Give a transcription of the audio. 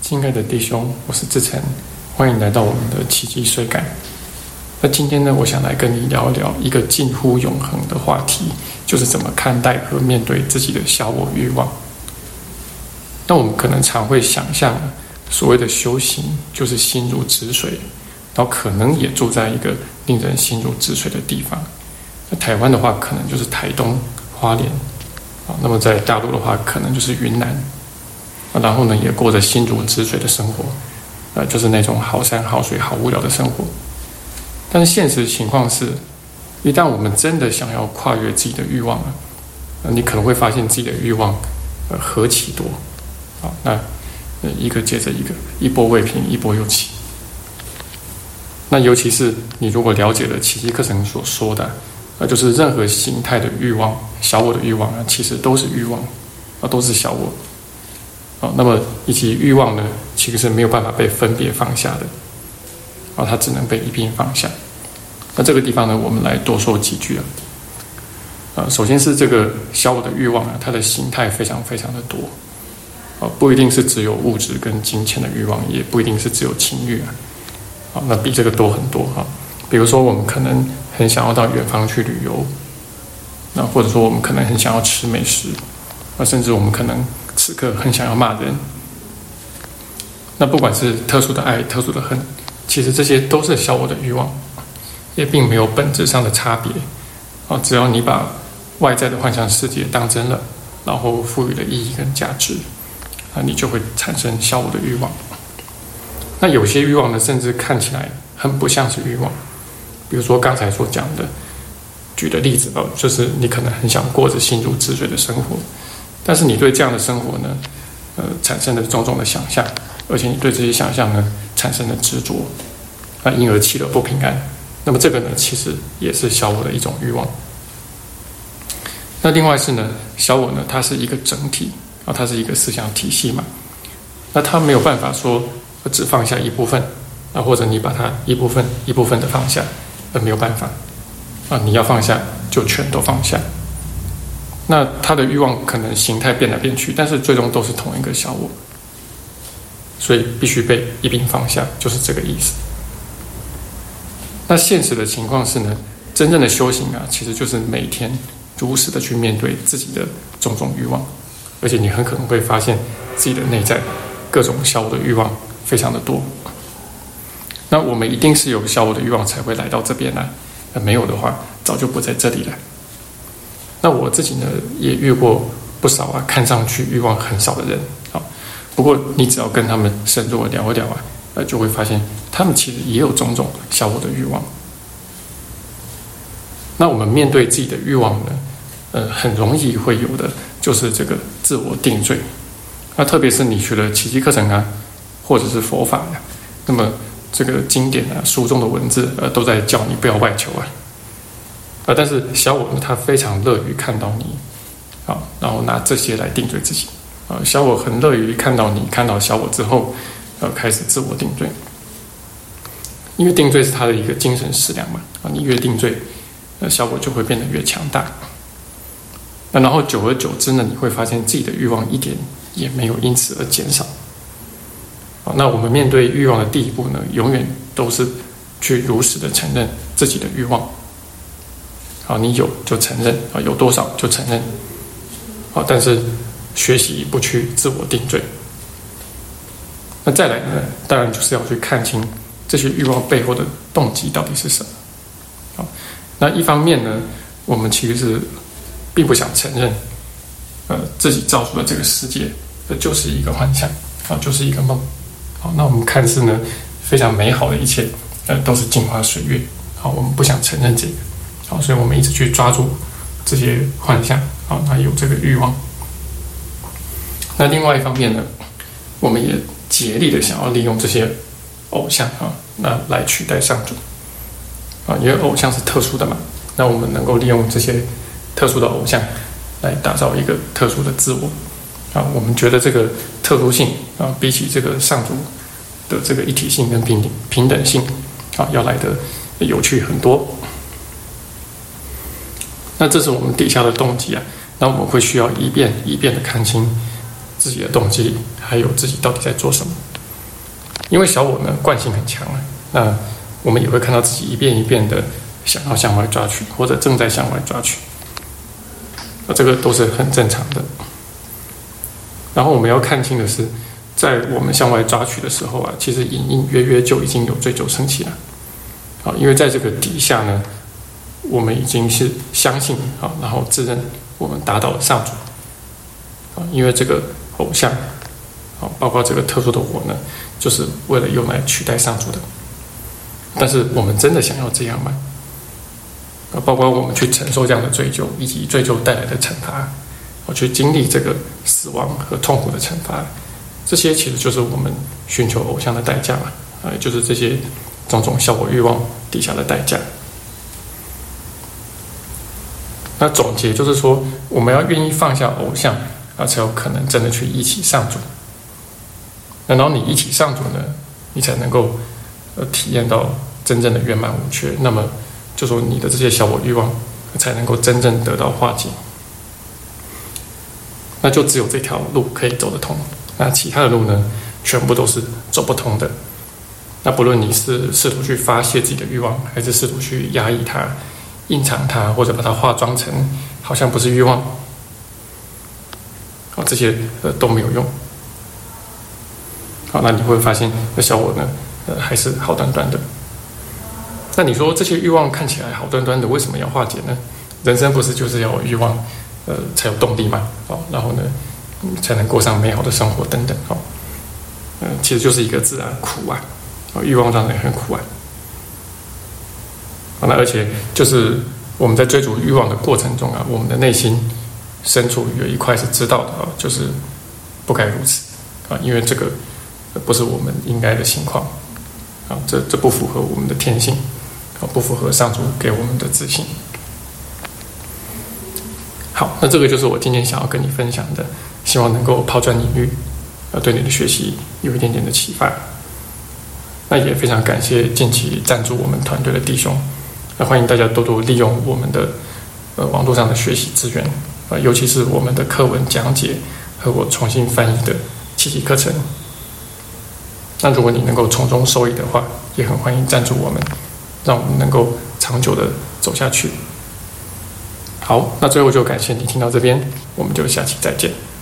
亲爱的弟兄，我是志成，欢迎来到我们的奇迹随感。那今天呢，我想来跟你聊一聊一个近乎永恒的话题，就是怎么看待和面对自己的小我欲望。那我们可能常会想象，所谓的修行就是心如止水，然后可能也住在一个令人心如止水的地方。那台湾的话，可能就是台东、花莲，那么在大陆的话，可能就是云南。然后呢，也过着心如止水的生活，就是那种好山好水好无聊的生活。但是现实情况是，一旦我们真的想要跨越自己的欲望你可能会发现自己的欲望何其多那一个接着一个，一波未平一波又起。那尤其是你如果了解了奇迹课程所说的就是任何形态的欲望，小我的欲望其实都是欲望都是小我那么以及欲望呢，其实是没有办法被分别放下的它只能被一并放下。那这个地方呢，我们来多说几句首先是这个小我的欲望它的形态非常非常的多不一定是只有物质跟金钱的欲望，也不一定是只有情欲那比这个多很多比如说我们可能很想要到远方去旅游，那或者说我们可能很想要吃美食甚至我们可能此刻很想要骂人。那不管是特殊的爱、特殊的恨，其实这些都是小我的欲望，也并没有本质上的差别只要你把外在的幻想世界当真了，然后赋予了意义跟价值你就会产生小我的欲望。那有些欲望呢，甚至看起来很不像是欲望，比如说刚才所讲的举的例子就是你可能很想过着心如止水的生活，但是你对这样的生活呢产生了种种的想象，而且你对这些想象呢产生了执着因而起了不平安。那么这个呢，其实也是小我的一种欲望。那另外是呢，小我呢，它是一个整体它是一个思想体系嘛，那它没有办法说只放下一部分或者你把它一部分一部分的放下没有办法你要放下就全都放下。那他的欲望可能形态变来变去，但是最终都是同一个小我，所以必须被一并放下，就是这个意思。那现实的情况是呢，真正的修行其实就是每天如实的去面对自己的种种欲望，而且你很可能会发现自己的内在各种小我的欲望非常的多。那我们一定是有小我的欲望才会来到这边来，没有的话早就不在这里了。那我自己呢，也遇过不少看上去欲望很少的人不过你只要跟他们深入的聊一聊就会发现他们其实也有种种小我的欲望。那我们面对自己的欲望呢很容易会有的就是这个自我定罪。那特别是你学了奇迹课程或者是佛法那么这个经典书中的文字都在叫你不要外求但是小我呢，他非常乐于看到你然后拿这些来定罪自己小我很乐于看到你看到小我之后开始自我定罪，因为定罪是他的一个精神食粮嘛你越定罪小我就会变得越强大然后久而久之呢，你会发现自己的欲望一点也没有因此而减少那我们面对欲望的第一步呢，永远都是去如实的承认自己的欲望你有就承认有多少就承认但是学习不去自我定罪。那再来呢，当然就是要去看清这些欲望背后的动机到底是什么那一方面呢，我们其实是并不想承认自己造出的这个世界就是一个幻象就是一个梦那我们看似呢非常美好的一切都是镜花水月我们不想承认这个所以我们一直去抓住这些幻象那有这个欲望。那另外一方面呢，我们也竭力的想要利用这些偶像那来取代上主因为偶像是特殊的嘛，那我们能够利用这些特殊的偶像来打造一个特殊的自我我们觉得这个特殊性比起这个上主的这个一体性跟平等性要来得有趣很多。那这是我们底下的动机那我们会需要一遍一遍的看清自己的动机，还有自己到底在做什么。 因为小我呢惯性很强啊，那我们也会看到自己一遍一遍的想要向外抓取，或者正在向外抓取，这个都是很正常的。然后我们要看清的是，在我们向外抓取的时候啊，其实隐隐约约就已经有追求升起了。因为在这个底下呢，我们已经是相信然后自认我们达到了上主。因为这个偶像包括这个特殊的我呢，就是为了用来取代上主的。但是我们真的想要这样吗？包括我们去承受这样的追究，以及追究带来的惩罚，去经历这个死亡和痛苦的惩罚，这些其实就是我们寻求偶像的代价嘛，就是这些种种小我欲望底下的代价。那总结就是说，我们要愿意放下偶像才有可能真的去一起上主。然后你一起上主呢，你才能够体验到真正的圆满无缺。那么就说你的这些小我欲望才能够真正得到化解。那就只有这条路可以走得通，那其他的路呢，全部都是走不通的。那不论你是试图去发泄自己的欲望，还是试图去压抑它、隐藏它，或者把它化妆成好像不是欲望，这些都没有用。那你会发现小我呢，还是好端端的。那你说这些欲望看起来好端端的，为什么要化解呢？人生不是就是要有欲望，才有动力嘛？然后呢，才能过上美好的生活等等。其实就是一个字啊，苦啊！欲望让人很苦啊。那而且就是我们在追逐欲望的过程中啊，我们的内心深处有一块是知道的就是不该如此因为这个不是我们应该的情况这不符合我们的天性不符合上主给我们的自信。好，那这个就是我今天想要跟你分享的，希望能够抛砖引玉，对你的学习有一点点的启发。那也非常感谢近期赞助我们团队的弟兄，欢迎大家多多利用我们的网络上的学习资源尤其是我们的课文讲解和我重新翻译的7期课程。那如果你能够从中受益的话，也很欢迎赞助我们，让我们能够长久的走下去。好，那最后就感谢你听到这边，我们就下期再见。